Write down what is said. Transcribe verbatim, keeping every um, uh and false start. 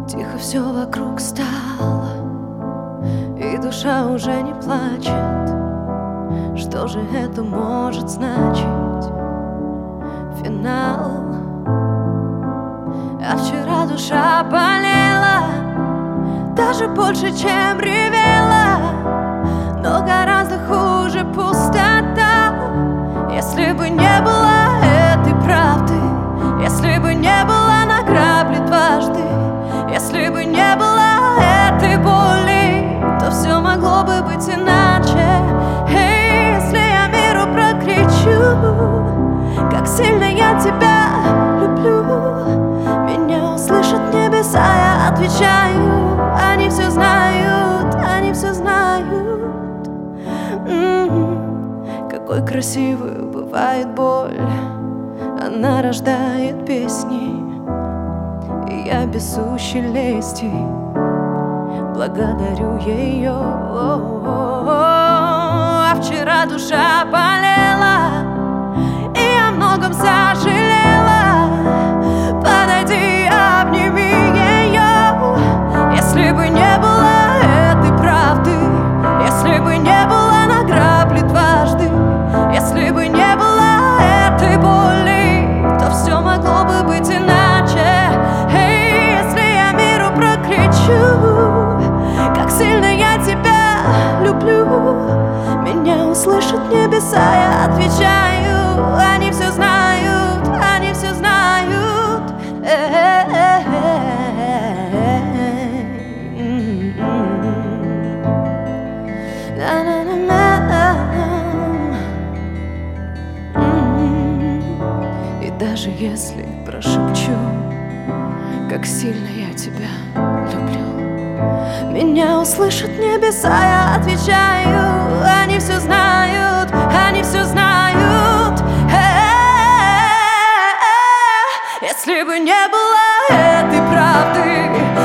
Тихо все вокруг стало, и душа уже не плачет. Что же это может значить? Финал. А вчера душа болела, даже больше, чем ревела, но гораздо хуже пустота. Если бы не было этой правды, если бы не было на грабли дважды, если бы не было этой боли, то все могло бы быть иначе. Эй, если я миру прокричу, как сильно я тебя люблю, меня услышат небеса, я отвечаю. Они все знают, они все знают. М-м-м. Какой красивой бывает боль, она рождает песни, и я без сущей лести благодарю ее. А вчера душа болела, и о многом сожалела. Подойди, обними ее. Если бы не было этой правды, если бы не было на грабли дважды, если бы не было этой боли, то все могло бы быть иначе. Эй, если я миру прокричу, как сильно я тебя люблю, меня услышат небеса, я отвечаю. Они все знают, они все знают. И даже если прошепчу, как сильно я тебя люблю, меня услышат небеса, я отвечаю. Они все знают, они все знают. Если бы не было этой правды,